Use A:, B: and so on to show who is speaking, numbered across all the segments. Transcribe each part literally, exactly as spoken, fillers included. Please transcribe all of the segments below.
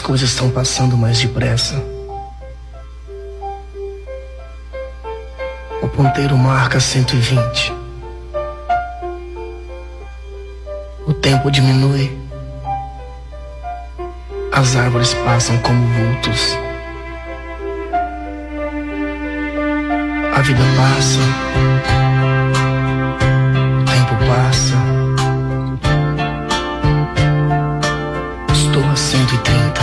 A: coisas estão passando mais depressa. O ponteiro marca cento e vinte. O tempo diminui. As árvores passam como vultos. A vida passa. O tempo passa. Estou a cento e trinta.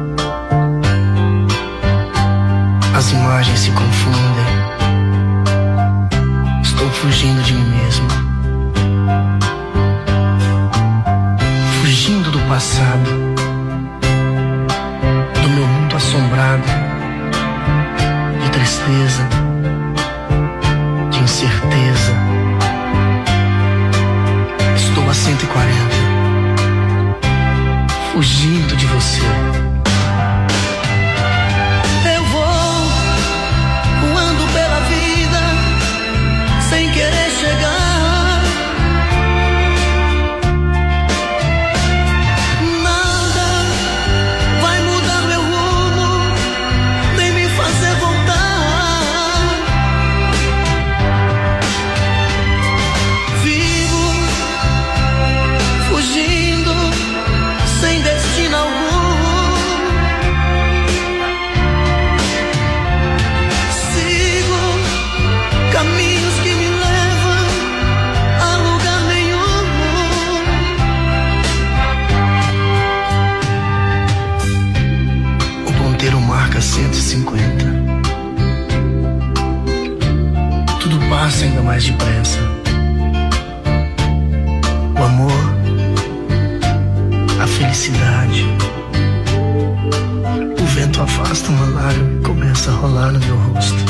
A: As imagens se confundem. Estou fugindo de mim mesmo. Fugindo do passado. Do meu mundo assombrado. De tristeza. De incerteza. Estou a cento e quarenta. Fugindo de você.
B: Eu vou voando pela vida sem querer chegar. Nada vai mudar meu rumo, nem me fazer voltar. Vivo fugindo sem destino algum. Sigo caminhos que me levam a lugar nenhum.
A: O ponteiro marca cento e cinquenta. Tudo passa ainda mais depressa. O amor, a felicidade. O vento afasta uma lágrima e começa a rolar no meu rosto.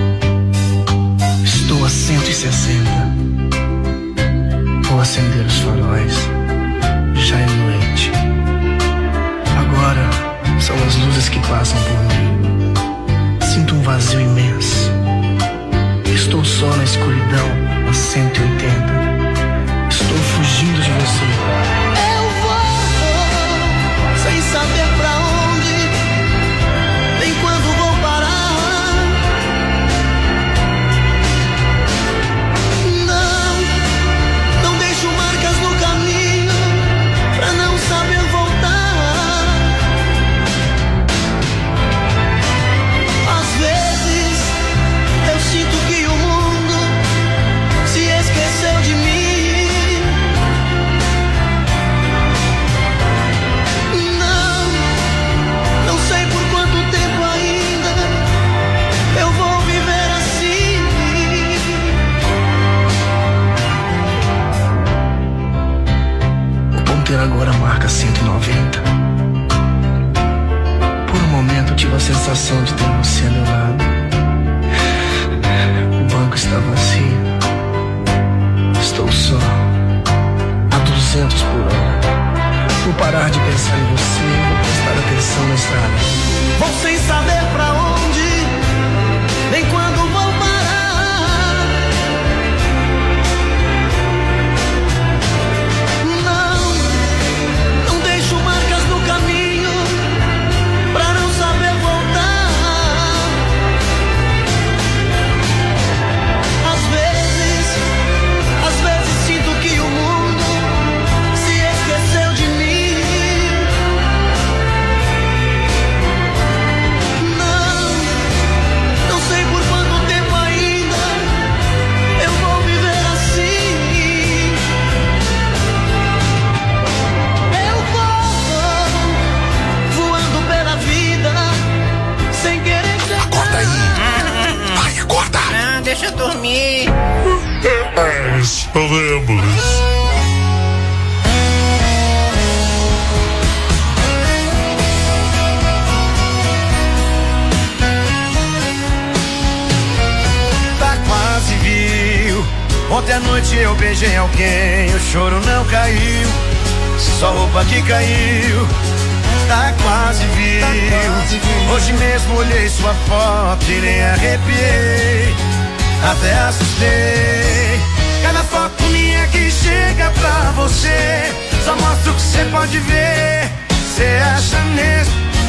A: Estou a cento e sessenta. Vou acender os faróis. Já é noite. Agora são as luzes que passam por mim. Sinto um vazio imenso. Estou só na escuridão a cento e oitenta. Estou fugindo de você.
B: Eu vou sem saber pra onde, nem quando vou parar. Não, não deixo marcas no caminho pra não saber voltar. Às vezes eu sinto que o mundo se esqueceu de mim. Não, não sei por quanto tempo ainda eu vou viver assim.
A: O ponteiro agora marca cento e noventa. Por um momento eu tive a sensação de ter você ao meu lado. O banco está vazio. Estou só a duzentos por hora. Vou parar de pensar em você. Vou prestar atenção na estrada.
B: Vou sem saber pra onde, nem quando vou parar. Não, não deixo marcas no caminho pra não saber voltar. Às vezes, às vezes sinto que o mundo se esqueceu de mim. Não, não sei por quanto tempo ainda eu vou viver assim. Eu vou voando pela vida sem querer chegar.
C: Acorda aí. Vai, acorda.
D: Ah, deixa eu dormir.
C: Podemos.
B: Tá quase viu. Ontem à noite eu beijei alguém, o choro não caiu, só roupa que caiu. Tá quase viu. Hoje mesmo olhei sua foto e nem arrepiei, até assustei. Cada foto minha que chega pra você só mostra o que você pode ver. Você acha mesmo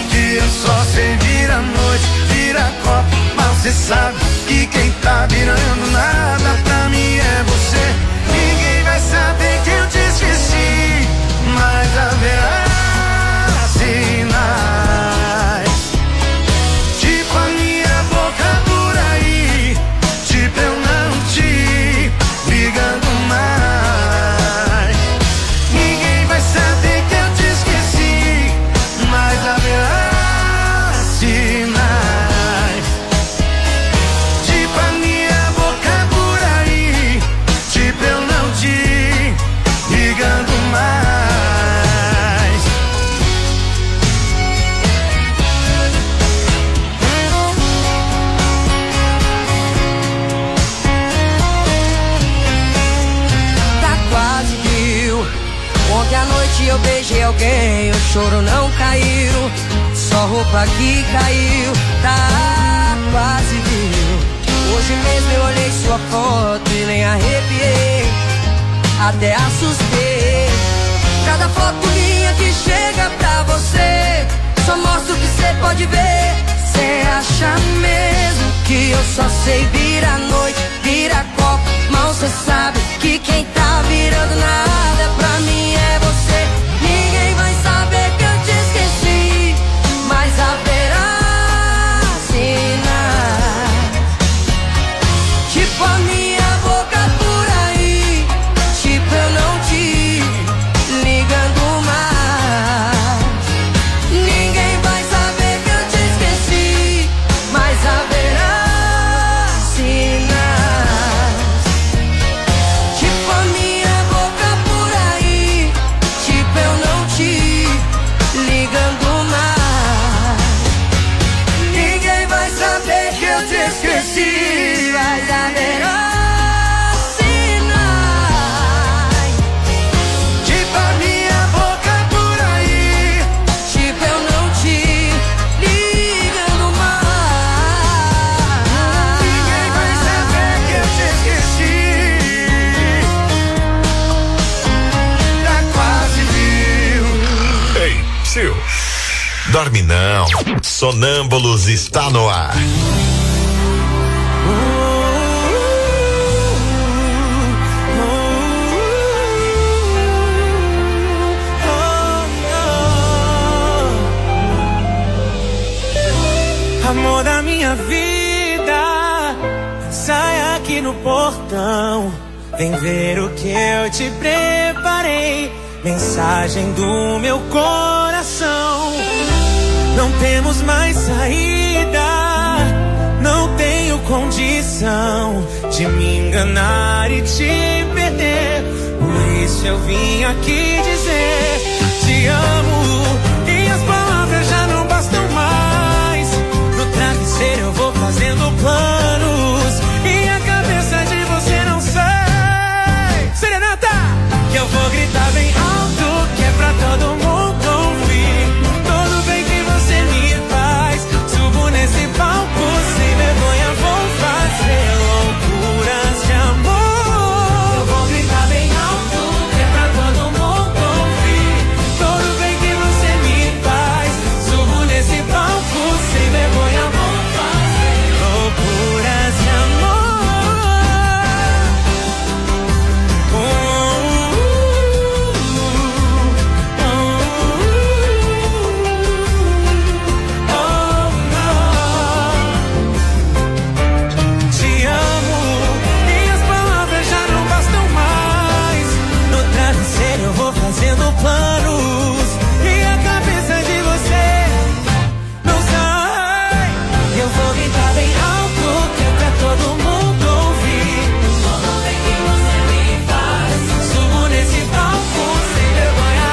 E: alguém, o choro não caiu, só roupa que caiu, tá quase viu. Hoje mesmo eu olhei sua foto e nem arrepiei, até assustei. Cada foto minha que chega pra você só mostra o que cê pode ver. Cê acha mesmo que eu só sei virar noite, virar copo, mal cê sabe que quem tá virando nada pra mim é você. Ninguém vai saber que eu te esqueci, mas haverá sinais, tipo a minha boca por aí, tipo eu não te ligando mais. Ninguém vai saber que eu te esqueci, mas haverá sinais, tipo a minha boca por aí, tipo eu não te ligando mais. Ninguém vai saber que eu te esqueci, mas haverá sinais,
B: Tipo a minha boca por aí.
E: tipo eu não te ligando mais.
B: Ninguém vai saber que eu te esqueci. Tá quase viu.
C: Ei, Sil. Dorme não. Sonâmbulos está no ar.
F: Amor da minha vida, sai aqui no portão, vem ver o que eu te preparei. Mensagem do meu coração. Não temos mais saída, não tenho condição de me enganar e te perder. Por isso eu vim aqui dizer te amo, e as palavras já não bastam mais. No travesseiro eu vou fazendo planos, e a cabeça de você não sai. Serenata! Que eu vou gritar bem alto, que é pra todo mundo ouvir. Todo bem que você me faz, subo nesse palco sem vergonha, vou fazer loucuras de amor. Eu vou gritar bem alto, que é pra todo mundo ouvir. Todo bem que você me faz, subo nesse palco sem vergonha, vou fazer loucuras de amor. Te amo, e as palavras já não bastam mais. No travesseiro eu vou fazendo planos, e a cabeça de você não sai. Eu vou gritar bem alto, que é pra todo mundo ouvir. Todo bem que você me faz, subo nesse palco sem vergonha,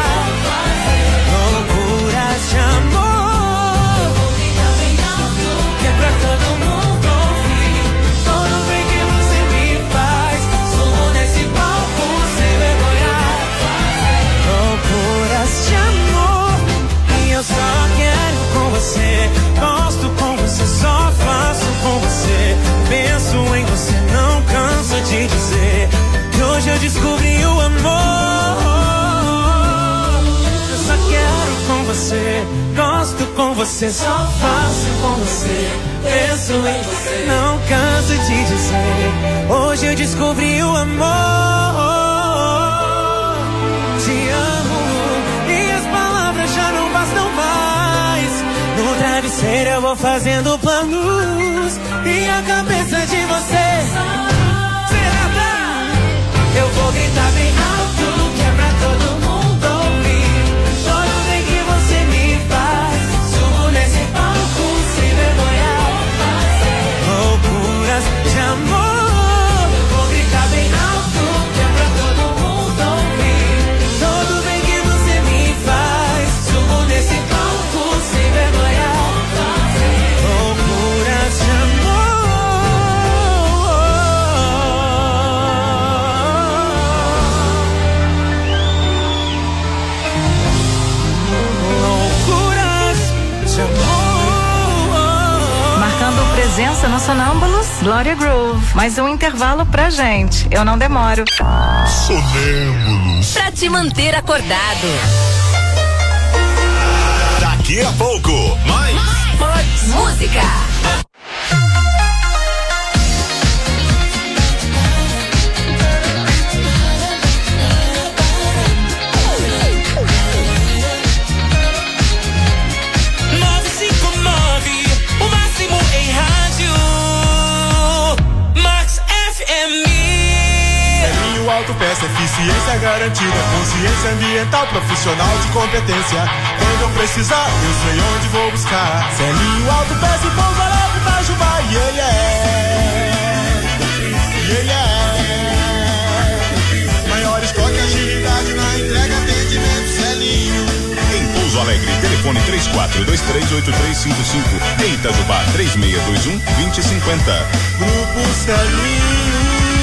F: loucuras de amor. Eu vou gritar bem alto, que é pra todo mundo ouvir. Todo bem que você me faz, subo nesse palco sem vergonha, loucuras de amor. E eu só quero com você, gosto com você, só faço com você. Penso em você, não canso de dizer que hoje eu descobri o amor. Eu só quero com você, gosto com você, só faço com você. Penso em você, não canso de dizer, hoje eu descobri o amor. Te amo, e as palavras já não bastam mais. No travesseiro eu vou fazendo planos, e a cabeça de você. Será? Eu vou gritar bem alto, que é pra todo mundo ouvir. Todo bem que você me faz, subo nesse palco sem vergonha, loucuras de amor. Eu vou gritar bem alto, que é pra todo mundo ouvir. Todo bem que você me faz, subo nesse palco sem vergonha, loucuras de amor.
G: presença no Sonâmbulos, Glória Groove. Mais um intervalo pra gente. Eu não demoro.
C: Sonâmbulos.
H: Pra te manter acordado.
C: Daqui a pouco, mais.
H: Mais, mais. Música.
I: Autopeça, eficiência garantida, consciência ambiental, profissional de competência. Quando eu precisar, eu sei onde vou buscar. Celinho Autopeça e Pouso Alegre, Itajubá, yeah, yeah. Yeah, yeah. Maior estoque, agilidade na entrega, atendimento, Celinho.
J: Em Pouso Alegre, telefone três quatro dois três oito três cinco cinco. Em Itajubá, três seis dois um, dois zero cinco zero.
I: Grupo Celinho.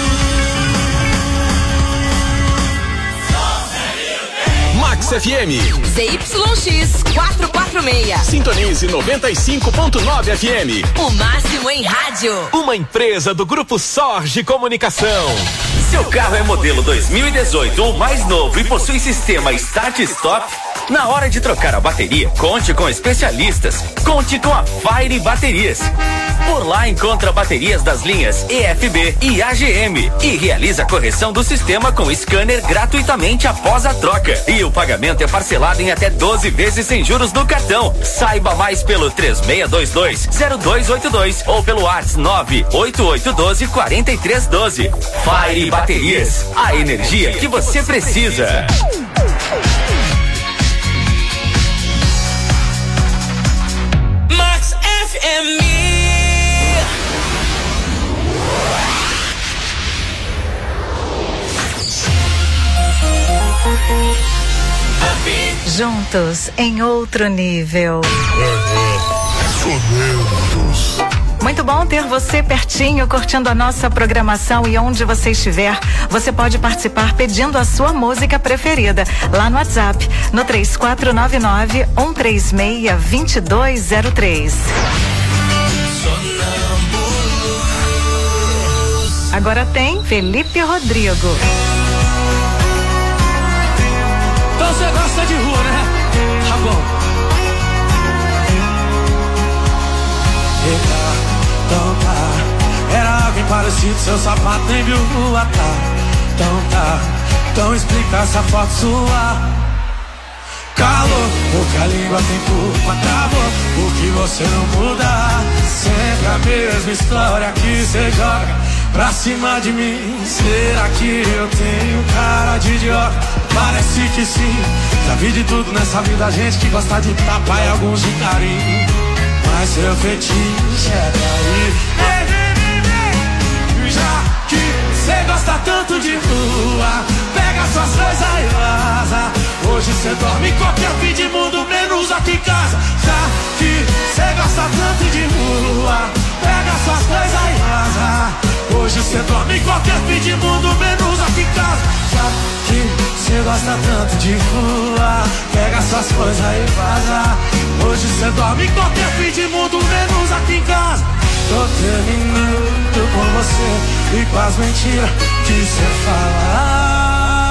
K: Max F M.
H: Z Y X quatrocentos e quarenta e seis.
K: Sintonize noventa e cinco ponto nove F M.
H: O máximo em rádio.
K: Uma empresa do Grupo Sorge Comunicação.
L: Seu carro é modelo dois mil e dezoito ou mais novo e possui sistema Start Stop? Na hora de trocar a bateria, conte com especialistas. Conte com a Fire Baterias. Por lá encontra baterias das linhas E F B e A G M e realiza a correção do sistema com scanner gratuitamente após a troca. E o pagamento é parcelado em até doze vezes sem juros no cartão. Saiba mais pelo três seis dois dois, zero dois oito dois ou pelo WhatsApp nove oito oito um dois, quatro três um dois. Fire Baterias, a energia que você precisa.
F: Max F M.
G: Juntos em outro nível. Muito bom ter você pertinho, curtindo a nossa programação, e onde você estiver, você pode participar pedindo a sua música preferida lá no WhatsApp, no três quatro nove nove, um três seis, dois dois zero três. Agora tem Felipe Rodrigo.
F: Então você gosta de rua, né? Tá bom. Eita, então tá. Era alguém parecido, seu sapato nem viu rua, tá? Então tá. Então explica essa foto sua. Calor, porque a língua tem culpa, travou. O que você não muda. Sempre a mesma história que você joga pra cima de mim. Será que eu tenho cara de idiota? Parece que sim. Já vi de tudo nessa vida, gente que gosta de tapa e alguns de carinho. Mas seu fetiche é daí. Já que cê gosta tanto de rua, pega suas coisas e vaza. Hoje cê dorme em qualquer fim de mundo, menos aqui em casa. Já que cê gosta tanto de rua, pega suas coisas e vaza. Hoje cê dorme em qualquer fim de mundo, menos aqui em casa. Já que cê gosta tanto de rua, pega suas coisas e vaza. Hoje cê dorme em qualquer fim de mundo, menos aqui em casa. Tô terminando com você e com as mentiras que cê fala.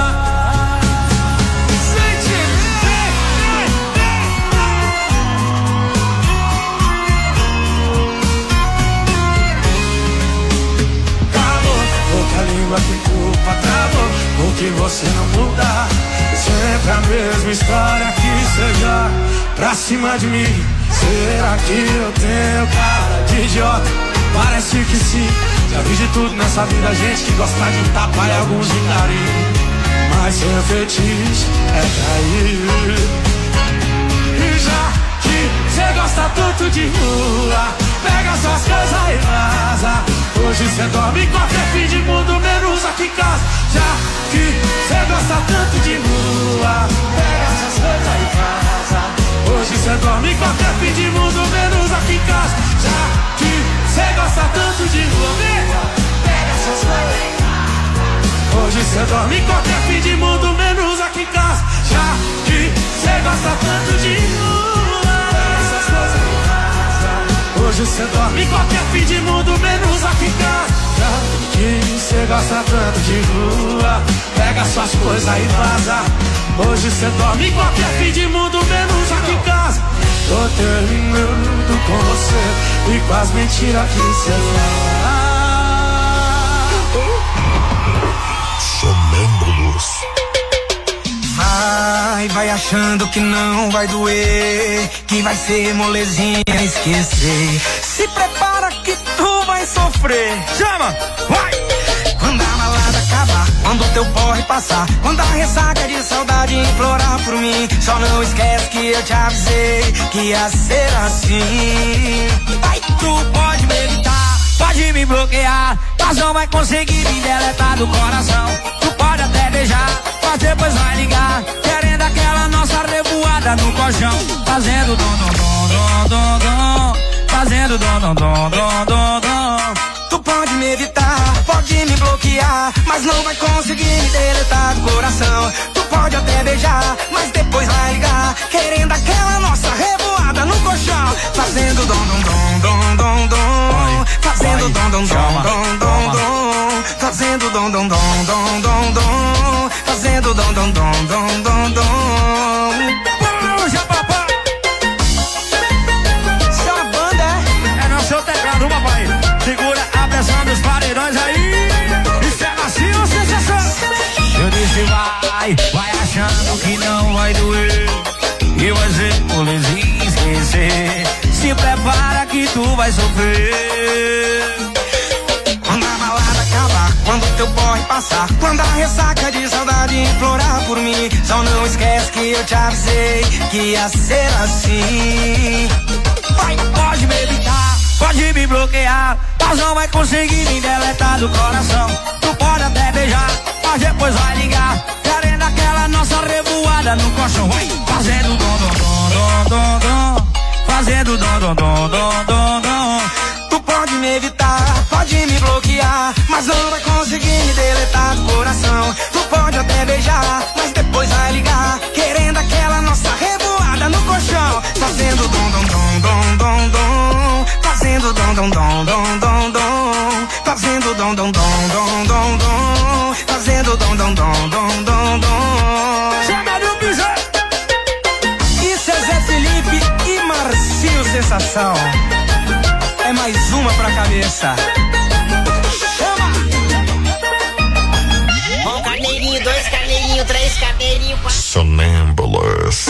F: A língua tem culpa, travou. O que você não muda. Sempre a mesma história que você joga pra cima de mim. Será que eu tenho cara de idiota? Parece que sim. Já vi de tudo nessa vida, gente que gosta de tapa e alguns de carinho. Mas seu fetiche é cair. E já que você gosta tanto de rua, pega suas coisas e vaza. Hoje cê dorme em qualquer fim de mundo, menos aqui em casa. Já que cê gosta tanto de rua, pega suas coisas e vaza. Hoje cê dorme em qualquer fim de mundo, menos aqui em casa. Já que cê gosta tanto de rua, pega suas coisas e vaza. Hoje cê dorme em qualquer fim de mundo, menos aqui em casa. Já que cê gosta tanto de rua, pega suas coisas e vaza. Hoje
B: Hoje cê dorme em qualquer fim de mundo, menos aqui em casa. Que cê gosta tanto de rua, pega suas coisas e vaza. Hoje cê dorme em qualquer fim de mundo, menos aqui em casa. Tô terminando com você e com as mentiras que cê fala.
C: Sonâmbulos.
M: Vai, vai achando que não vai doer, que vai ser molezinha esquecer. Se prepara que tu vai sofrer. Chama, vai! Quando a balada acabar, quando o teu porre passar, quando a ressaca de saudade implorar por mim, só não esquece que eu te avisei que ia ser assim. Vai, tu pode me evitar, pode me bloquear, mas não vai conseguir me deletar do coração. Tu pode até beijar, mas depois vai ligar, querendo aquela nossa revoada no colchão. Fazendo dom, dom, dom, dom, dom, fazendo dom, dom, dom, dom, dom, dom. Tu pode me evitar, pode me bloquear, mas não vai conseguir me deletar do coração. Tu pode até beijar, mas depois vai ligar, querendo aquela nossa revoada no colchão. Fazendo dom, dom, dom, dom, dom, dom, fazendo dom, dom, dom, dom, dom, dom, fazendo dom, dom, dom, dom, dom, dom, fazendo dom, dom, dom, dom, dom, dom. Puxa, papai! Essa banda é... é no seu teclado, papai. Segura a pressão dos paredões aí. Isso é macio ou sensação? Eu disse vai, vai achando que não vai doer, e vai ser molezinha esquecer. Se prepara que tu vai sofrer. Quando a balada acabar, quando teu porre passar, quando a ressaca de saudade implorar por mim, só não esquece que eu te avisei que ia ser assim. Vai, pode me evitar, pode me bloquear, mas não vai conseguir me deletar do coração. Tu pode até beijar, mas depois vai ligar, querendo aquela nossa revoada no colchão. Vai, fazendo dom, dom, dom, dom, dom, fazendo dom, dom, dom, dom, dom, dom. Tu pode me evitar, pode me bloquear, mas não vai conseguir me deletar do coração. Tu pode até beijar, mas depois vai ligar, querendo aquela nossa revoada no colchão. Fazendo dom, dom, dom, dom, dom, dom, fazendo dom, dom, dom, dom, dom, dom, fazendo dom, dom, dom, dom, dom, dom, fazendo dom, dom, dom, dom, dom, dom. Chega no bicho! Isso é Zé Felipe e Marcinho Sensação. É mais uma pra cabeça. Chama!
D: Um carneirinho, dois carneirinhos, três carneirinhos, quatro.
C: Sonâmbulos.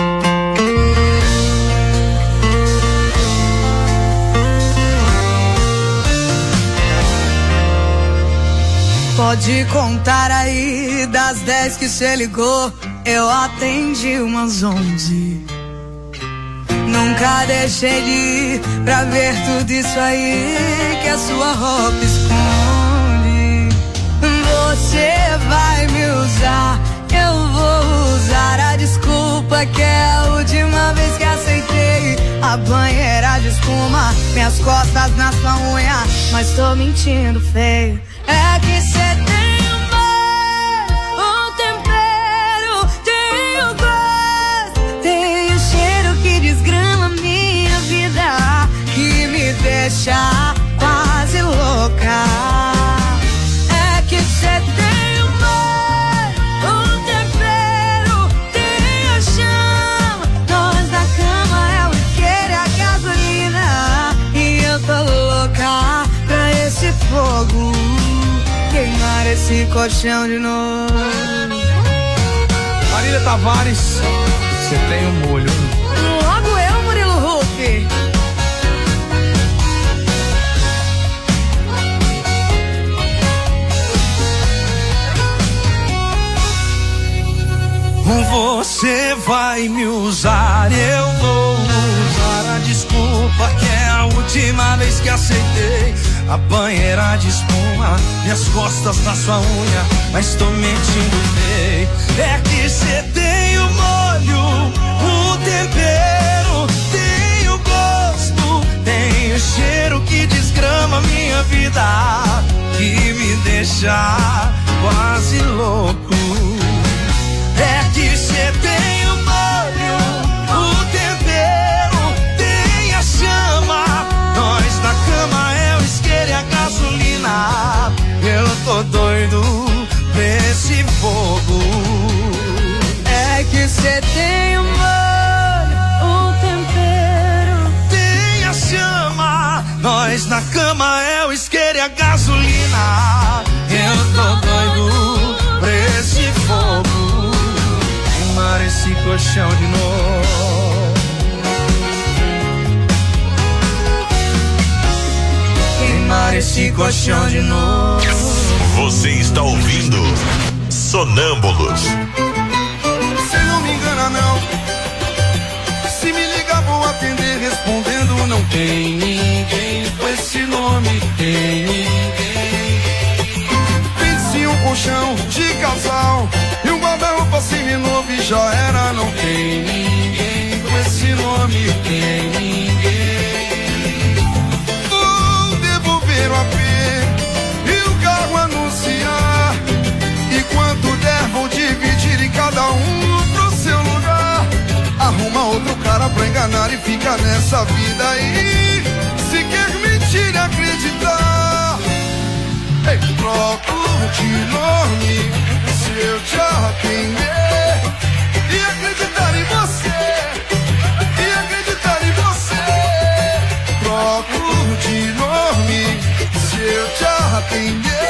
E: Pode contar aí, das dez que cê ligou, eu atendi umas onze. Nunca deixei de ir pra ver tudo isso aí que a sua roupa esconde. Você vai me usar, eu vou usar a desculpa que é a última vez que aceitei. A banheira de espuma, minhas costas na sua unha, mas tô mentindo feio. É que cê tem humor, um tempero, tem o gosto, tem o cheiro que desgrama minha vida, que me deixa quase louca. É que cê tem humor, um tempero, tem a chama, nós da cama é o isqueiro e a gasolina, e eu tô louca pra esse fogo queimar esse colchão de novo.
B: Marília Tavares, você tem um molho.
E: Logo eu, Murilo Huck.
B: Você vai me usar, eu vou usar a desculpa que é a última vez que aceitei. A banheira de espuma, minhas costas na sua unha, mas tô mentindo feio. É que cê tem o molho, o tempero, tem o gosto, tem o cheiro que desgrama minha vida, que me deixa quase louco. É que cê tem o molho, o tempero, tem a chama,
A: colchão de novo. Queimar esse colchão de novo.
C: Você está ouvindo Sonâmbulos.
B: Você não me engana não. Se me ligar vou atender respondendo não tem ninguém com esse nome, tem ninguém. Pense um colchão de casal e um guarda-roupa seminovo e já era, não tem ninguém com esse nome, tem ninguém. Vou devolver o A P e o carro anunciar, e quanto der vou dividir e cada um pro seu lugar. Arruma outro cara pra enganar e fica nessa vida aí. Se quer mentir e acreditar, ei, troco de nome se eu te arrepender e acreditar em você, e acreditar em você. Troco de nome se eu te arrepender.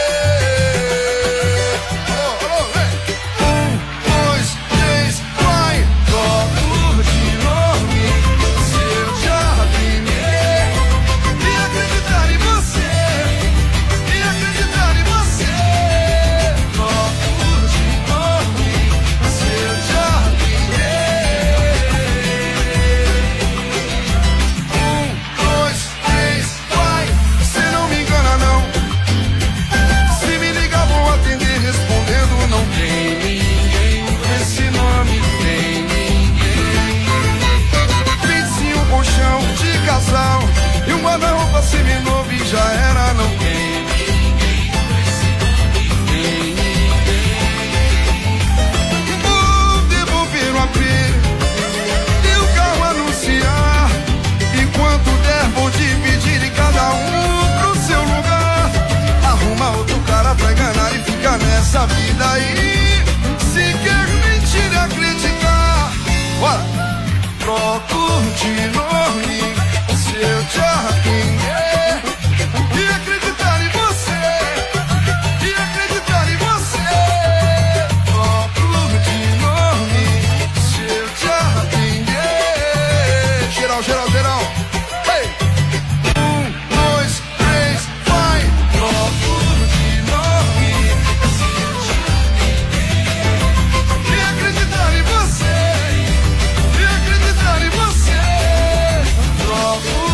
B: E um guarda-roupa seminovo e já era, não tem ninguém com esse nome, tem ninguém. Vou devolver o A P e o carro anunciar, e quanto der vou dividir e cada um pro seu lugar. Arruma outro cara pra enganar e fica nessa vida aí. Se quer mentir e acreditar, bora! Troco de nome se eu te arrepender e acreditar em você, e acreditar em você. Troco de nome se eu te arrepender. Geral, geral, geral. Hey! Um, dois, três, vai. Troco de nome se eu te arrepender e acreditar em você, e acreditar em você. Troco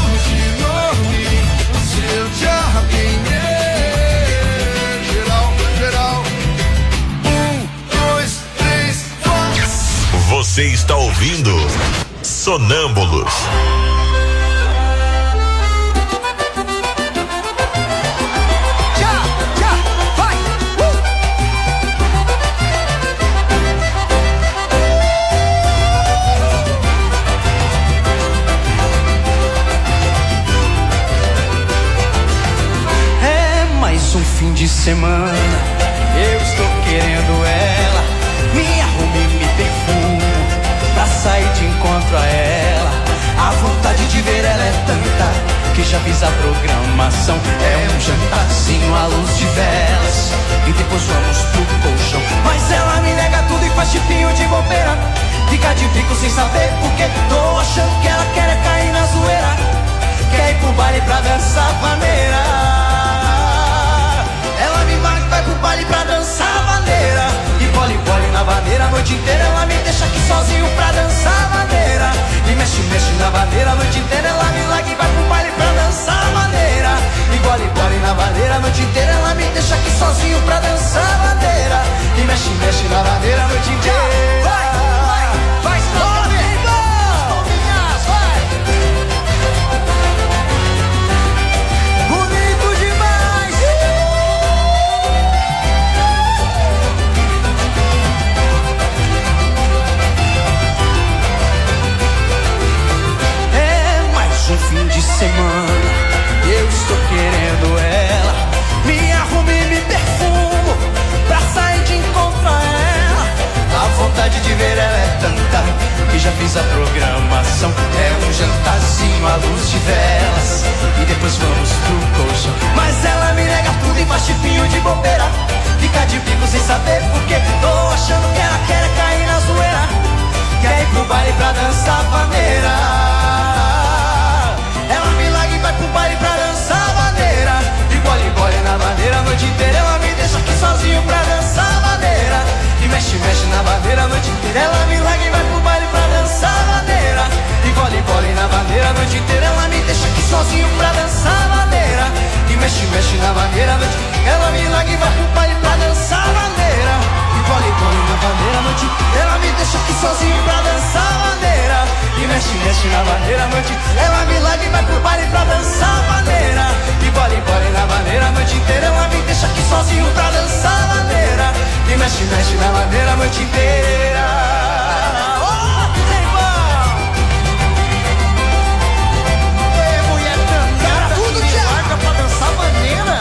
B: te arrepender. Geral, geral. Um, dois, três, quatro.
C: Você está ouvindo Sonâmbulos.
E: Já, já, vai, uh!
A: Mais um fim de semana, eu estou querendo ela. Me arrumo e me perfumo pra sair de encontro a ela. A vontade de ver ela é tanta que já fiz a programação. É um jantarzinho à luz de velas e depois vamos pro colchão. Mas ela me nega tudo e faz tipinho de bobeira. Fica de bico sem saber porque tô achando que ela quer cair na zoeira. Quer ir pro baile pra dançar vaneira. Ela me vai, vai pro baile pra dançar vaneira. E bole, bole na vaneira a noite inteira. Ela me deixa aqui sozinho pra dançar vaneira. E mexe, mexe na vaneira a noite inteira. Ela me larga e vai pro baile pra dançar vaneira. E bole, bole na vaneira a noite inteira. Ela me deixa aqui sozinho pra dançar vaneira. E mexe, mexe na vaneira a noite inteira. Vai, vai, vai, vai, fim de semana, eu estou querendo ela. Me arrumo e me perfumo pra sair de encontro a ela. A vontade de ver ela é tanta que já fiz a programação. É um jantarzinho à luz de velas e depois vamos pro colchão. Mas ela me nega tudo e faz tipinho de bobeira. Fica de bico sem saber porque tô achando que ela quer cair na zoeira.
B: pro baile pra dançar vaneira. Ela me larga e vai pro baile pra dançar vaneira. E gole, gole na vaneira a noite inteira. Ela me deixa aqui sozinho pra dançar vaneira. E mexe, mexe na vaneira a noite inteira. Ela me larga e vai pro baile pra dançar vaneira. E gole, gole na vaneira a noite inteira. Ela me deixa aqui sozinho pra dançar vaneira. E mexe, mexe na vaneira a noite inteira. Ela me larga e vai pro baile pra dançar vaneira. E gole, gole na vaneira a noite inteira. Ela me deixa aqui sozinho pra dançar vaneira. E mexe, mexe na vaneira a noite inteira. Ela me larga e vai pro baile pra dançar vaneira. E gole, gole na vaneira a noite inteira. Ela me deixa aqui sozinho pra dançar vaneira. E mexe, mexe na vaneira a noite inteira. Oh, tem bom! Ei, mulher dançada, tudo que me larga pra dançar vaneira.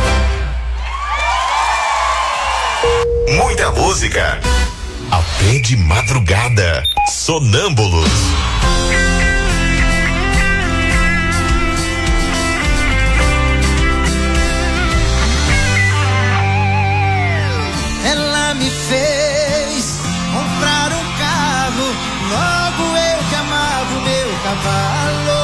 C: Muita música. Até de madrugada. Sonâmbulos.
B: Ela me fez comprar um carro, logo eu que amava o meu cavalo.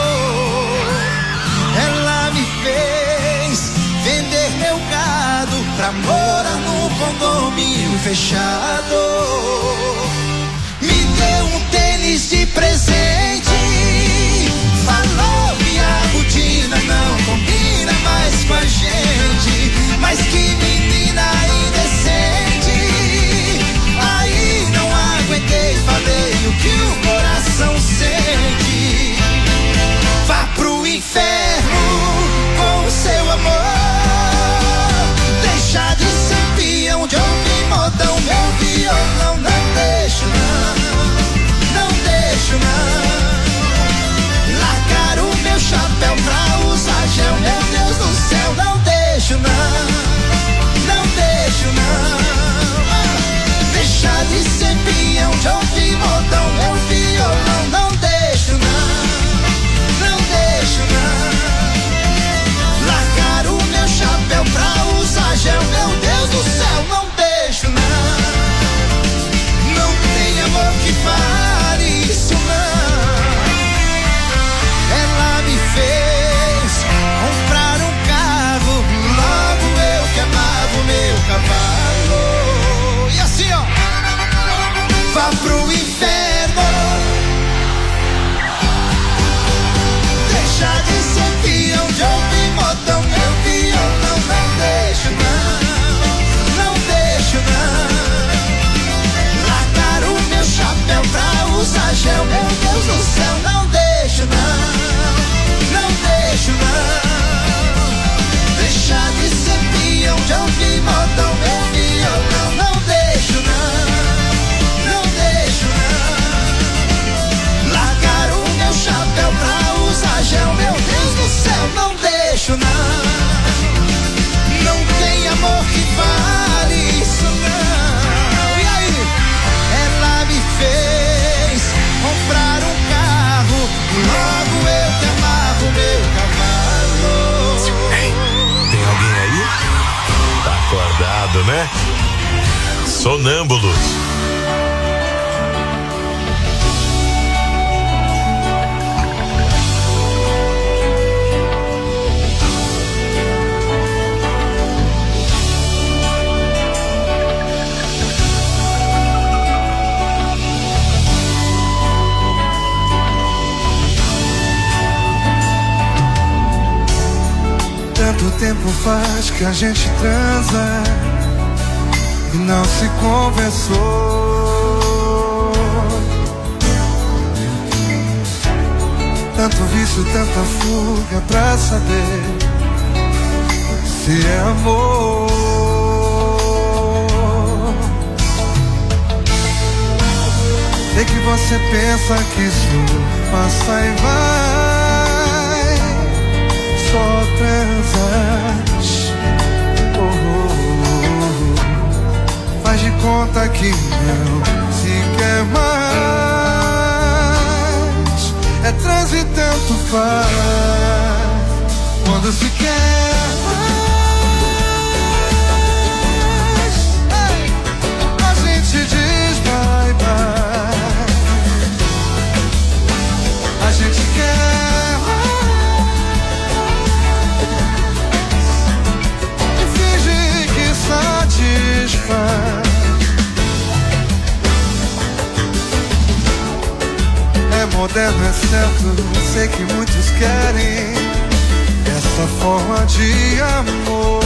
B: Ela me fez vender meu gado pra morar no condomínio fechado. Me deu um tênis de presente, falou que a rotina não combina mais com a gente. Mas que menina indecente. Aí não aguentei, falei o que o coração sente. Vá pro inferno com o seu amor. Deixa de ser peão de ouvir modão. Meu violão não deixo não, não deixo não. Largar o meu chapéu pra usar gel. Meu Deus do céu, não deixo não, não deixo não. Deixa de ser peão de ouvir modão. Meu violão não deixo não, não deixo não. Largar o meu chapéu pra usar gel. Meu Deus do céu, não deixo não. Não tem amor que pare isso não. Ela me fez comprar um carro, logo eu que amava o meu cavalo. E assim ó, vá pro inferno. Deixa de ser peão de ouvir modão. Meu violão não deixo não, não deixo não. Largar o meu chapéu pra usar gel. Meu Deus do céu, não deixo não, não deixo não. Deixa de ser peão de ouvir modão. Meu violão não deixo não, não deixo não. Largar o meu chapéu pra usar gel. Meu Deus do céu, não deixo não. Não tem amor que vale isso não. E aí? Ela me fez comprar um carro, logo eu que amava o meu cavalo.
C: Ei, tem alguém aí? Tá acordado, né? Sonâmbulos.
A: Tanto tempo faz que a gente transa e não se conversou. Tanto vício, tanta fuga pra saber se é amor. Sei que você pensa que isso passa e vai, só transas. Oh, oh, oh. Faz de conta que não se quer mais. É trans e tanto faz. Quando se quer mais, a gente diz bye bye.
N: é certo, sei que muitos querem essa forma de amor.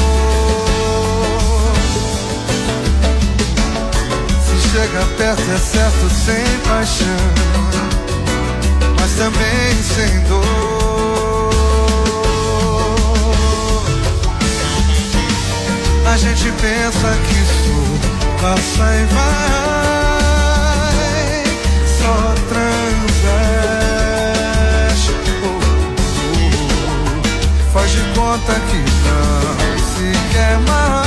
N: Se chega perto é certo, sem paixão, mas também sem dor. A gente pensa que isso passa e vai, só transveste. Faz de conta que não se quer mais.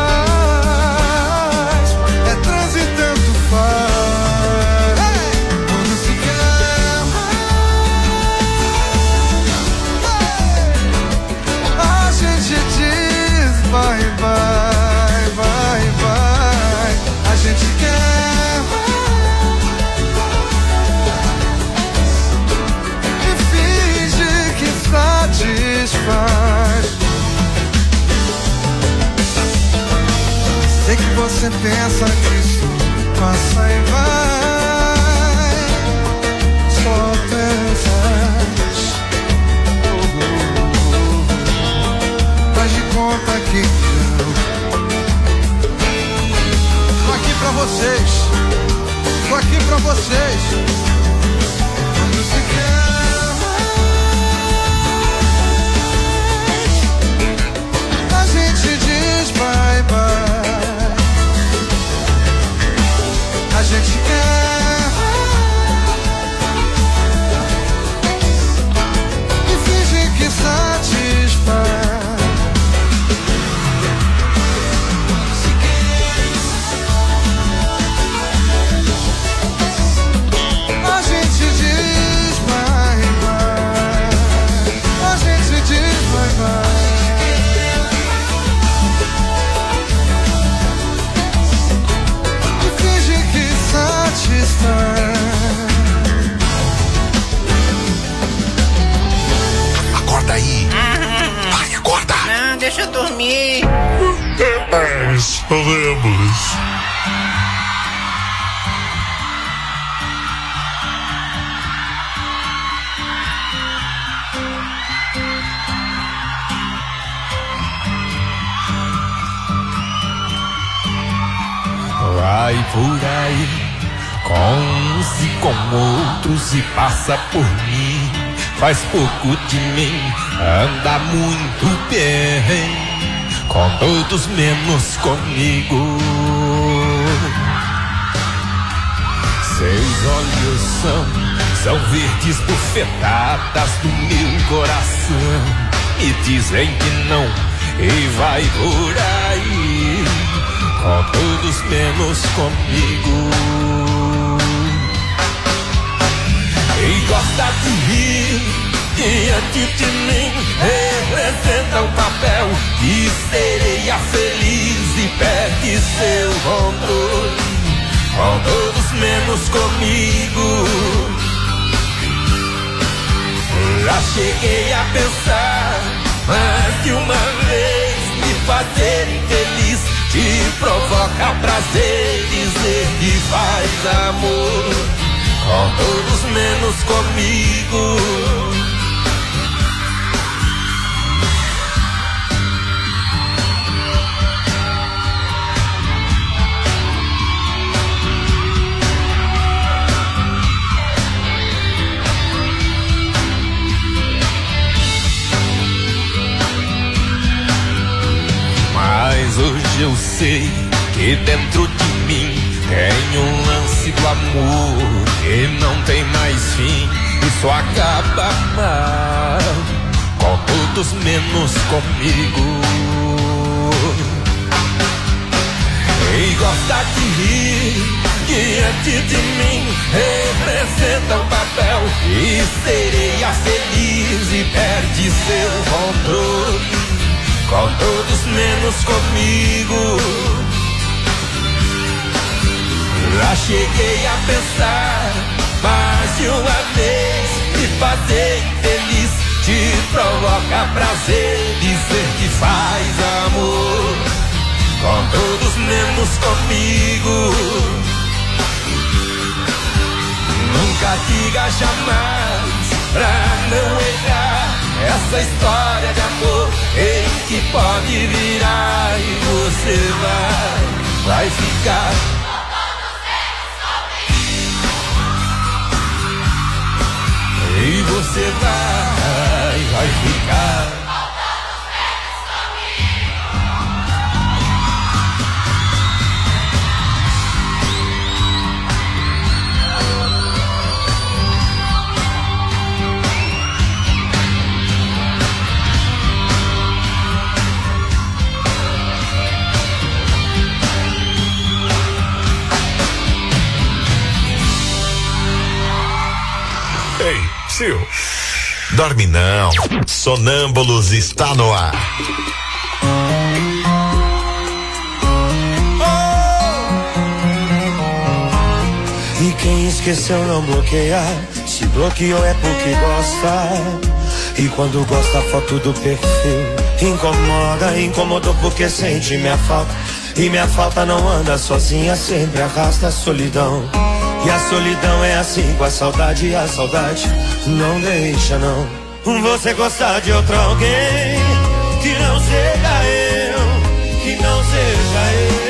N: É trans e tanto faz. Hey! Quando se quer mais, hey! A gente diz vai, vai, vai, vai. A gente quer mais e finge que satisfaz. Sei que você pensa que isso passa e vai, só pensas. Oh, oh, oh. Faz de conta que não. Tô aqui pra vocês, tô aqui pra vocês. Quando se quer a gente diz bye bye. A gente quer e finge que satisfaz. A gente diz bye bye. A gente diz bye bye.
C: Acorda aí. Vai, acorda.
D: Não, deixa eu dormir.
C: Nós podemos.
O: Vai por aí com uns e com outros e passa por mim. Faz pouco de mim, anda muito bem, com todos menos comigo. Seus olhos são, são verdes bufetadas do meu coração. Me dizem que não e vai por aí, com todos menos comigo. E gosta de rir diante de mim, representa um papel de sereia feliz e perde seu controle, com todos menos comigo. Já cheguei a pensar mais de uma vez me fazer infeliz, te provoca prazer dizer que faz amor, com todos menos comigo. Mas hoje eu sei que dentro de mim tem um lance do amor que não tem mais fim e só acaba mal, com todos menos comigo. E gosta de rir diante de mim, representa um papel e sereia feliz e perde seu controle, com todos menos comigo. Já cheguei a pensar mais de uma vez me fazer infeliz, te provoca prazer dizer que faz amor, com todos menos comigo. Nunca castiga jamais, pra não errar essa história de amor em que pode virar e você vai, vai ficar. E você vai, vai ficar.
C: Ei, Sil, dorme não. Sonâmbulos está no ar.
B: Oh! E quem esqueceu não bloqueia. Se bloqueou é porque gosta. E quando gosta a foto do perfil incomoda, incomodou porque sente minha falta. E minha falta não anda sozinha, sempre arrasta a solidão. E a solidão é assim com a saudade, e a saudade não deixa não. Você gostar de outro alguém que não seja eu, que não seja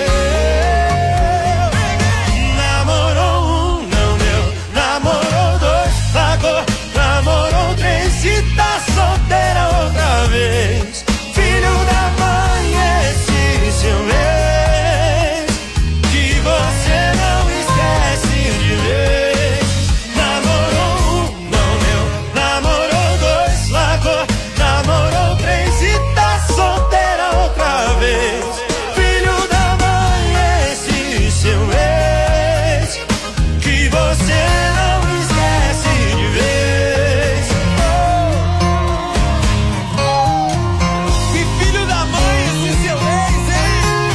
B: eu. Namorou um, não deu. Namorou dois, largou. Namorou três, se tá solteira outra vez. Filho da mãe, esse seu ex, que você não esquece de vez. Namorou um, não deu. Namorou dois, largou. Namorou três e tá solteira outra vez. Filho da mãe, esse seu ex, que você não esquece de vez.
I: Que filho da mãe esse seu ex, hein?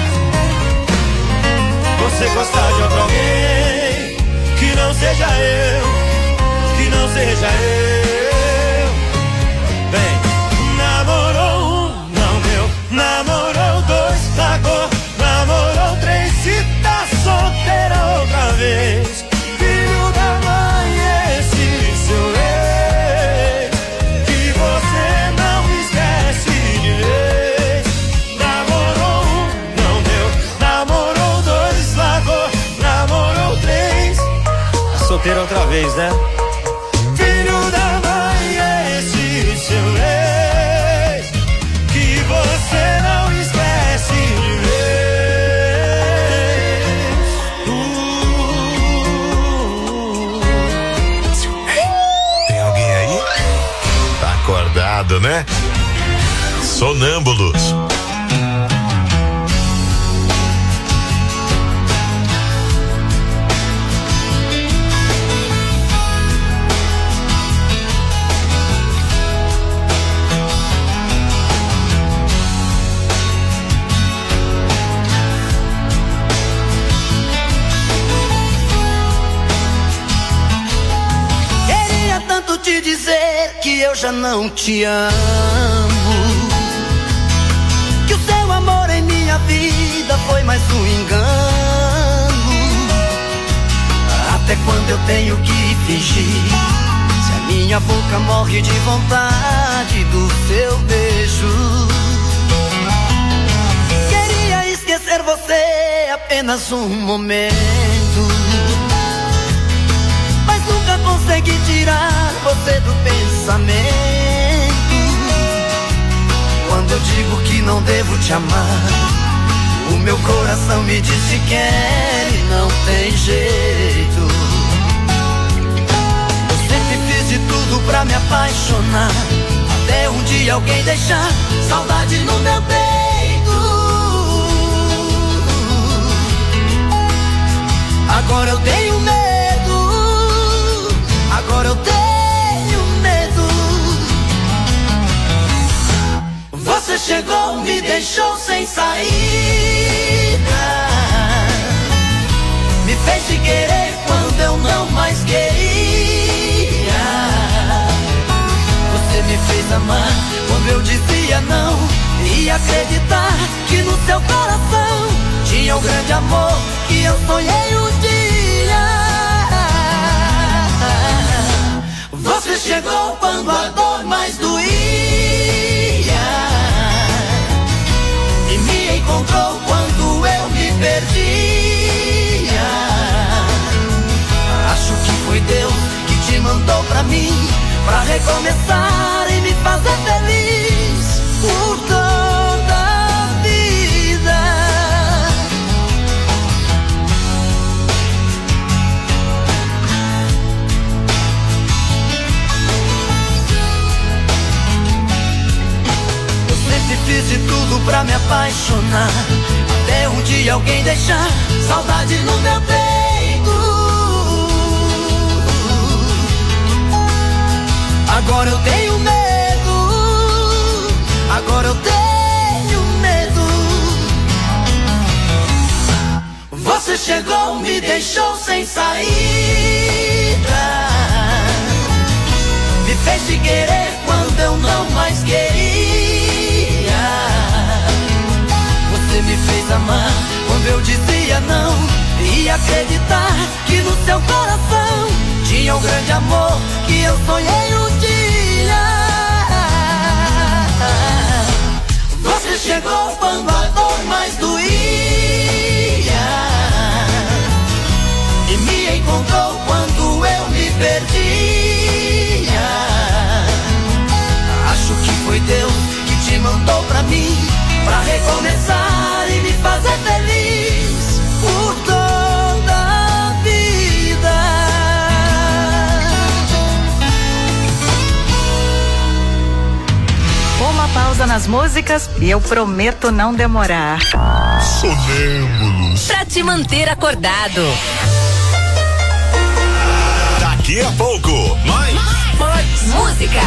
B: Você gostar de outro alguém que não seja eu, que não seja eu. Bem, namorou um, não deu. Namorou dois, largou. Namorou três, se tá solteira outra vez. Filho da mãe, esse seu ex, que você não esquece de vez. Namorou um, não deu. Namorou dois, largou. Namorou três, tá solteira outra vez, né? Filho da mãe, esse seu ex, que você não esquece de vez. Uh.
C: Tem alguém aí? Tá acordado, né? Sonâmbulos.
P: Queria tanto te dizer que eu já não te amo, que o seu amor em minha vida foi mais um engano. Até quando eu tenho que fingir, se a minha boca morre de vontade do seu beijo? Queria esquecer você apenas um momento, mas nunca consegui tirar você do pensamento. Quando eu digo que não devo te amar, o meu coração me diz que quer e não tem jeito. Eu sempre fiz de tudo pra me apaixonar, até um dia alguém deixar saudade no meu peito. Agora eu tenho medo, agora eu tenho medo. Você chegou, me deixou sem saída, me fez te querer quando eu não mais queria. Você me fez amar quando eu dizia não, e acreditar que no seu coração tinha um grande amor que eu sonhei um dia. Você chegou quando a dor mais doía e me encontrou quando eu me perdia. Acho que foi Deus que te mandou pra mim, pra recomeçar e me fazer feliz por toda a vida. Eu sempre fiz de tudo pra me apaixonar, até um dia alguém deixar saudade no meu peito. Agora eu tenho medo, agora eu tenho medo. Você chegou, me deixou sem saída, me fez te querer quando eu não mais queria. Você me fez amar quando eu dizia não, e acreditar que no seu coração tinha um grande amor que eu sonhei um dia. Você chegou quando a dor mais doía e me encontrou quando eu me perdia. Acho que foi Deus que te mandou pra mim, pra recomeçar e me fazer feliz por toda a vida.
G: Uma pausa nas músicas e eu prometo não demorar.
C: Sonâmbulos.
H: Pra te manter acordado.
C: Daqui a pouco, mais,
H: mais música.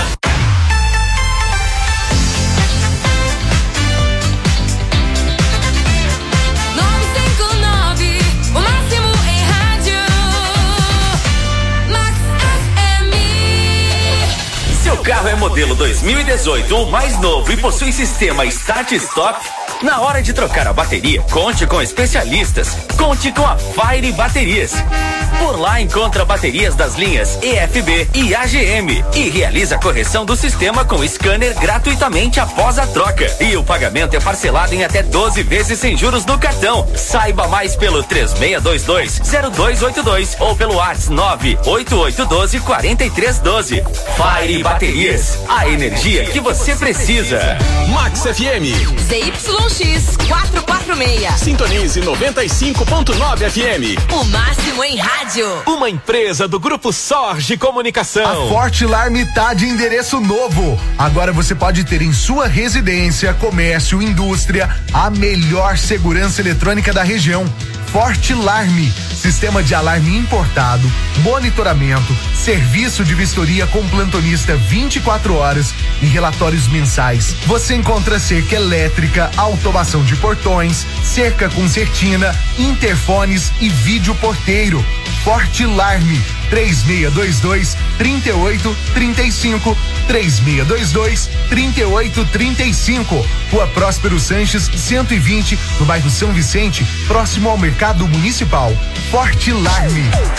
L: Seu carro é modelo dois mil e dezoito ou mais novo e possui sistema Start Stop? Na hora de trocar a bateria, conte com especialistas. Conte com a Fire Baterias. Por lá encontra baterias das linhas E F B e A G M e realiza a correção do sistema com scanner gratuitamente após a troca. E o pagamento é parcelado em até doze vezes sem juros no cartão. Saiba mais pelo três seis dois dois, zero dois oito dois ou pelo WhatsApp nove oito oito um dois, quatro três um dois. Fire Baterias, a energia que você precisa.
K: Max F M.
H: Z Y X quatrocentos e quarenta e seis.
K: Sintonize noventa e cinco ponto nove F M.
H: O máximo em rádio.
K: Uma empresa do Grupo Sorge Comunicação.
Q: A Fortilarm tá de endereço novo. Agora você pode ter em sua residência, comércio, indústria, a melhor segurança eletrônica da região. Fortilarm, sistema de alarme importado, monitoramento, serviço de vistoria com plantonista vinte e quatro horas e relatórios mensais. Você encontra cerca elétrica, automação de portões, cerca concertina, interfones e vídeo porteiro. Fortilarm, três seis dois dois, três oito três cinco, três seis dois dois, três oito três cinco. Rua Próspero Sanches, cento e vinte, no bairro São Vicente, próximo ao Mercado Municipal. Fortilarm.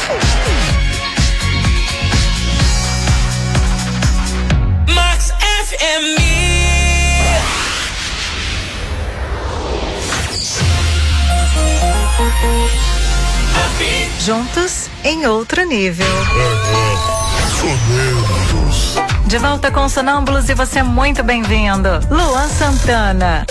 F: Max F M.
G: Juntos em outro nível. De volta com Sonâmbulos e você é muito bem-vindo. Luan Santana.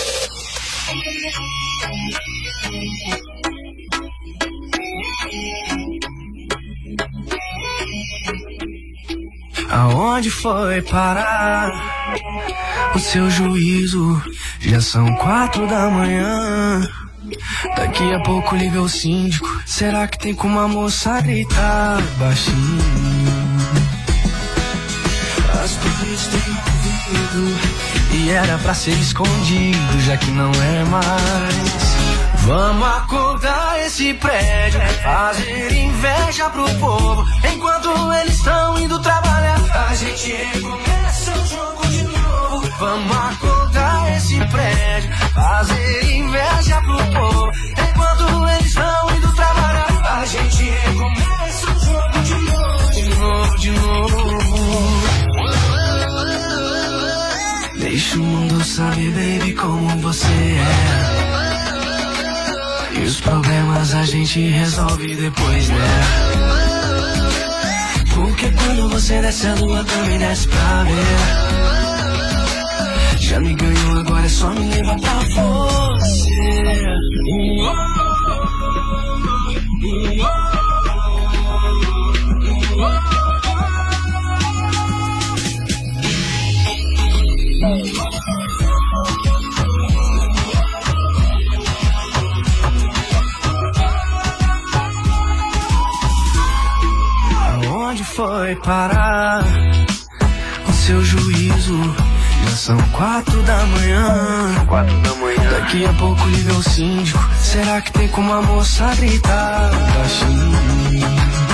A: Aonde foi parar o seu juízo? Já são quatro da manhã. Daqui a pouco liga o síndico. Será que tem como a moça gritar baixinho? As paredes têm ouvido e era pra ser escondido, já que não é mais. Vamos acordar esse prédio, fazer inveja pro povo. Enquanto eles estão indo trabalhar, a gente recomeça o jogo de novo. Vamos acordar esse prédio, fazer inveja pro povo. Enquanto eles estão indo trabalhar, a gente recomeça o jogo de novo. De novo, de novo. Deixa o mundo saber, baby, como você é. E os problemas a gente resolve depois, né? Porque quando você desce a lua também desce pra ver. Já me ganhou, agora é só me levar pra você. Aonde foi parar o seu juízo? Já são quatro da manhã. Quatro da manhã. Daqui a pouco liga o síndico. Será que tem como a moça gritar baixinho?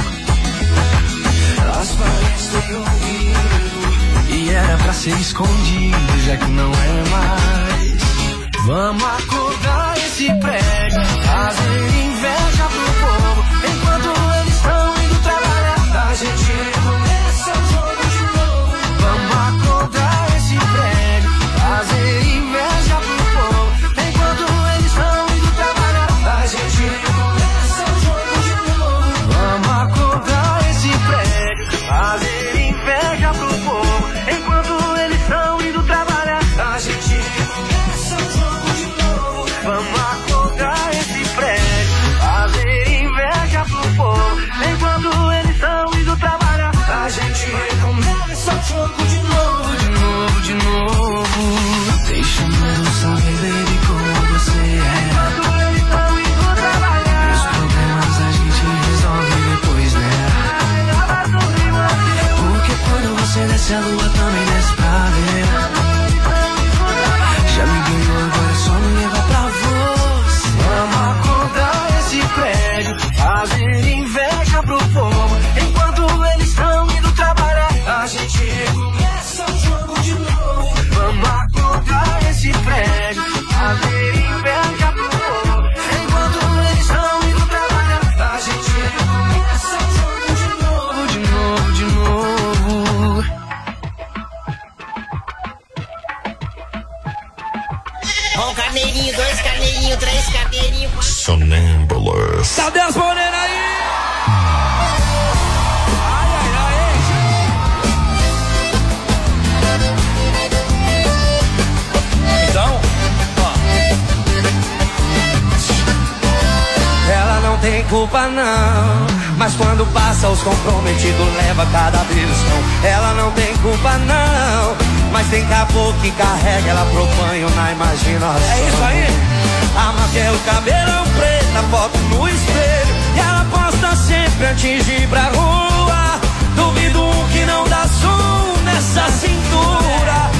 A: As paredes têm ouvido e era pra ser escondido, já que não é mais. Vamos acordar esse prédio, fazer inveja pro povo, enquanto eles estão indo trabalhar. A gente começa o jogo de novo. Vamos acordar esse prédio, fazer inveja pro povo, enquanto eles estão indo trabalhar. A gente começa o jogo de novo. Vamos acordar esse prédio, fazer inveja pro povo, enquanto eles estão indo trabalhar. A gente começa o jogo de novo. Vamos acordar esse prédio, fazer inveja pro povo, enquanto eles estão indo trabalhar. A gente recomeça o jogo de novo, de novo, de novo. Deixa o mundo saber, baby, como você é. Enquanto eles estão indo trabalhar. Os problemas a gente resolve depois, né? Porque quando você desce a lua também desce pra ver. Já me ganhou, agora é só me levar pra você. Vamos acordar esse prédio, fazer inveja pro povo, enquanto eles estão indo trabalhar. A gente recomeça o jogo de novo. Vamos acordar esse prédio, fazer inveja pro povo, enquanto eles estão indo trabalhar. A gente recomeça o jogo de novo, de novo, de novo.
D: Um carneirinho, dois carneirinhos, três carneirinhos, quatro.
C: Sonâmbulos.
M: Cadê as morenas aí? Ai, ai, ai. Então, ó. Ela não tem culpa não, mas quando passa os comprometidos leva cada beliscão. Ela não tem culpa não, mas tem caboclo que carrega ela pro banho na imaginação. É isso aí. A maquiagem, o cabelão preto, a foto no espelho, e ela posta sempre antes de ir pra rua. Duvido um que não dá zoom nessa cintura.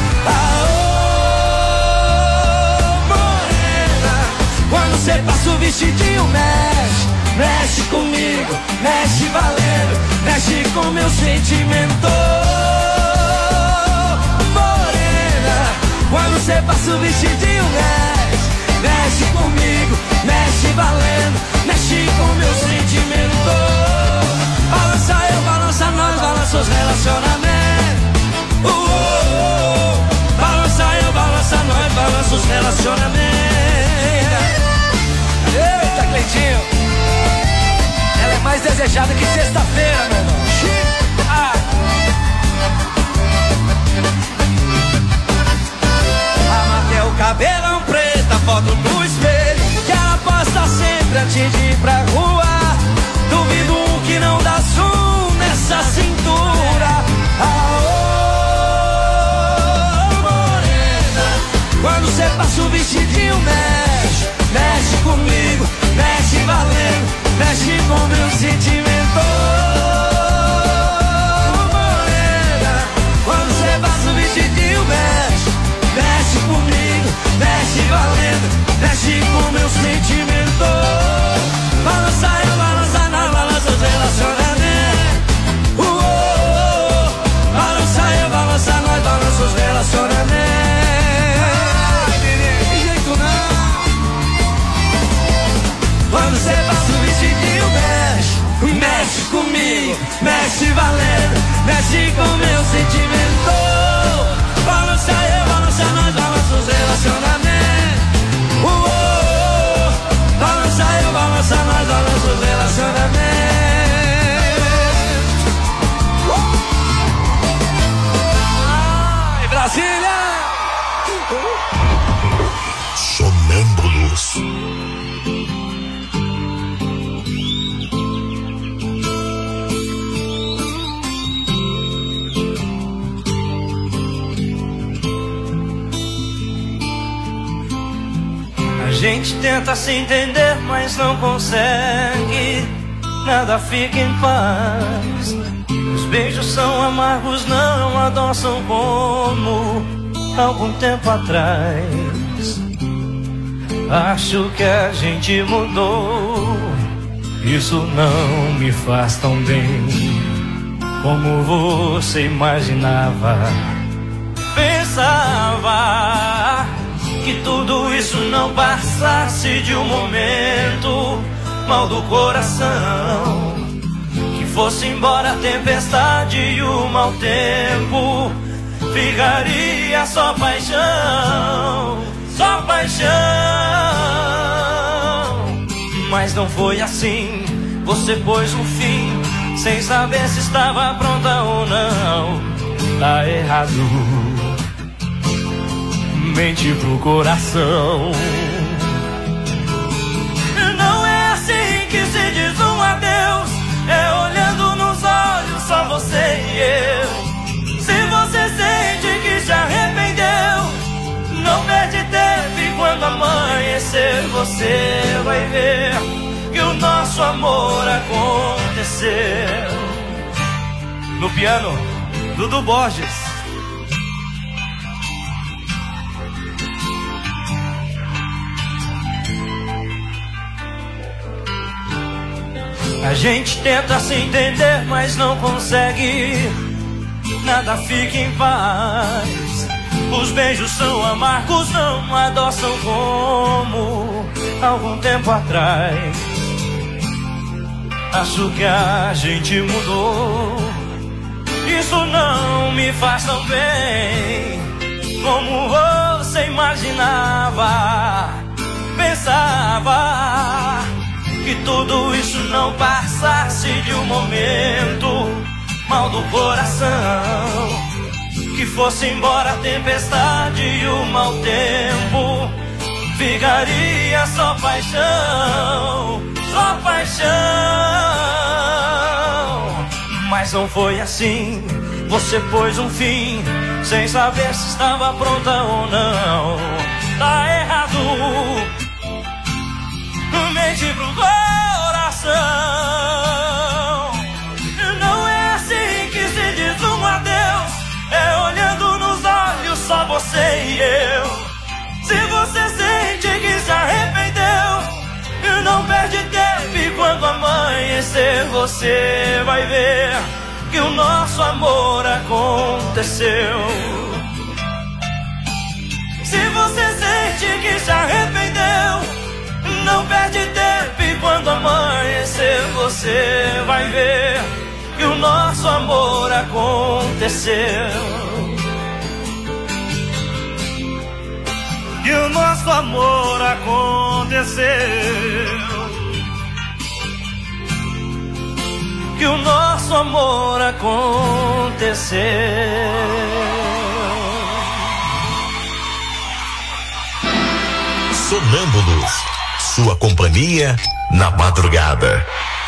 M: Aô, morena, quando cê passa o vestidinho mexe, mexe comigo, mexe valendo, mexe com meu sentimento. Morena, quando cê passa o vestidinho mexe, mexe comigo, mexe valendo, mexe com meu sentimento. Balança eu, balança nós, balança os relacionamentos. Uh, uh, uh. Balança eu, balança nós, balança os relacionamentos. Eita, Cleitinho, ela é mais desejada que sexta-feira, meu irmão. Ah. Amarrei o cabelão preto, a foto no espelho, que ela posta sempre antes de ir pra rua. Duvido um que não dá zoom nessa cintura. Aô, morena, quando cê passa o vestidinho mexe, mexe comigo, mexe valendo, mexe com meu sentimento. Morena, quando cê passa o vestidinho mexe, mexe comigo, mexe valendo, mexe com meu sentimento. Balança eu, balança nós, balança os relacionamentos. Uh, uh, uh. Balança eu, balança nós, balança os relacionamentos. De jeito não. Quando cê passa o vestidinho mexe, Brasília!
C: Sonâmbulos.
F: A gente tenta se entender, mas não consegue. Nada fica em paz. Os beijos são amargos, não adoçam como algum tempo atrás. Acho que a gente mudou. Isso não me faz tão bem como você imaginava. Pensava que tudo isso não passasse de um momento mal do coração, que fosse embora a tempestade e o mau tempo, ficaria só paixão, só paixão. Mas não foi assim, você pôs um fim, sem saber se estava pronta ou não. Tá errado, mente pro coração. Não é assim que se diz um adeus, é olhando nos olhos só você e eu. Se você sente que se arrependeu, não perde tempo e quando amanhecer você vai ver que o nosso amor aconteceu. No piano, Dudu Borges. A gente tenta se entender, mas não consegue. Nada fica em paz. Os beijos são amargos, não adoçam como algum tempo atrás. Acho que a gente mudou. Isso não me faz tão bem como você imaginava. Pensava que tudo isso não passasse de um momento mal do coração, que fosse embora a tempestade e o mau tempo, ficaria só paixão, só paixão. Mas não foi assim, você pôs um fim, sem saber se estava pronta ou não. Tá errado, mente pro coração. Não é assim que se diz um adeus, é olhando nos olhos só você e eu. Se você sente que se arrependeu, não perde tempo e quando amanhecer você vai ver que o nosso amor aconteceu. Se você sente que se arrependeu, não perde tempo e quando amanhecer você vai ver que o nosso amor aconteceu. Que o nosso amor aconteceu. Que o nosso amor aconteceu.
C: Sonâmbulos, sua companhia na madrugada.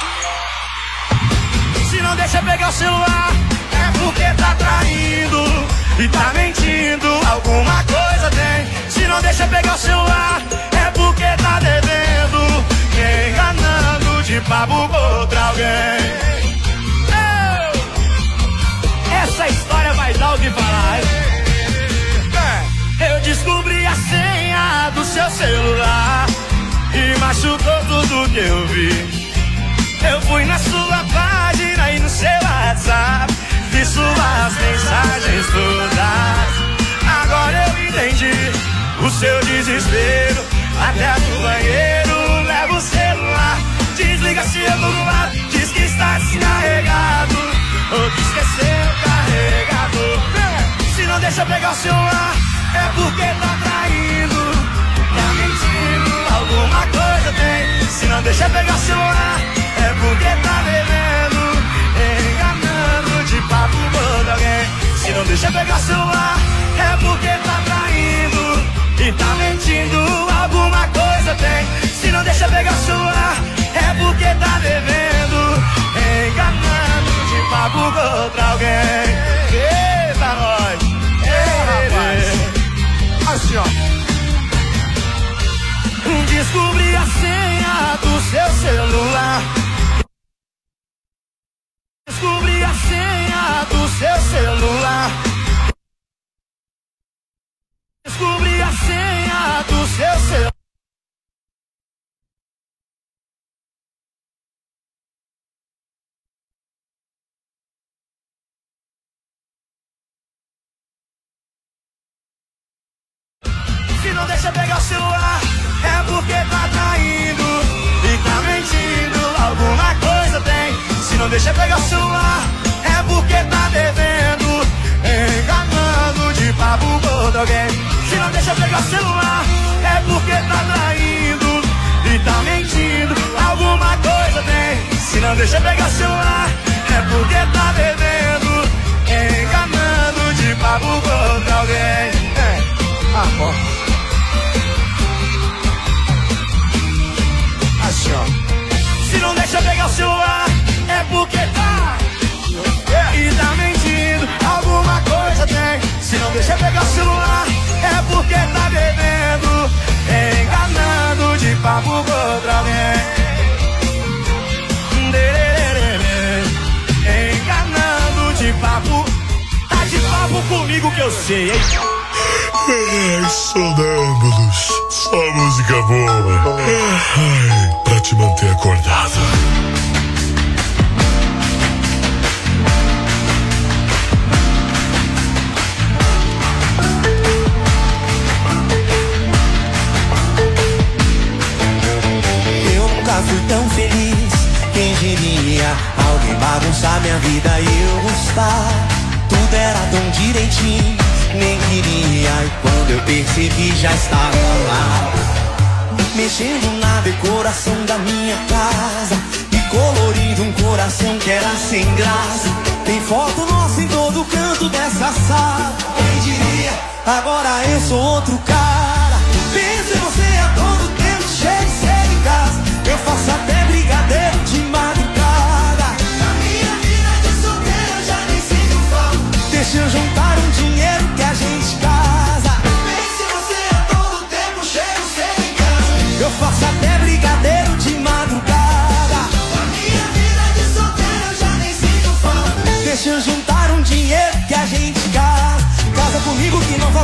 B: Se não deixa pegar o celular, é porque tá traindo e tá mentindo, alguma coisa tem. Se não deixa pegar o celular, é porque tá devendo, me enganando de papo com outra alguém. Essa história vai dar o que falar. Eu descobri a senha do seu celular e machucou tudo que eu vi. Eu fui na sua página e no seu WhatsApp, vi suas mensagens todas. Agora eu entendi o seu desespero. Até no banheiro leva o celular, desliga se eu tô do lado, diz que está descarregado ou que esqueceu o carregador. Se não deixa pegar o celular, é porque tá traindo, tá mentindo, alguma coisa tem. Se não deixa pegar o celular, é porque tá devendo, enganando de papo com alguém. Se não deixa pegar o celular, é não deixa pegar o celular, é porque tá traindo e tá mentindo. Alguma coisa tem. Se não deixa pegar o celular, é porque tá devendo, enganando de papo gordo alguém. Se não deixa pegar o celular, é porque tá traindo e tá mentindo. Alguma coisa tem. Se não deixa pegar o celular, é porque tá devendo, enganando de papo gordo alguém. É. Ah, ó. Assim, ó. Se não deixa pegar o celular, é porque tá e tá mentindo. Alguma coisa tem. Se não deixa pegar o celular, é porque tá bebendo, enganando de papo com outra alguém. Enganando de papo. Tá de papo comigo que eu sei, hein?
C: Ai, sonâmbulos, só música boa. Ai, pra te manter acordado.
P: Eu nunca fui tão feliz, quem diria? Alguém bagunçar minha vida e eu gostar. Tudo era tão direitinho, nem queria. E quando eu percebi já estava lá, mexendo na decoração da minha casa e colorindo um coração que era sem graça. Tem foto nossa em todo canto dessa sala. Quem diria? Agora eu sou outro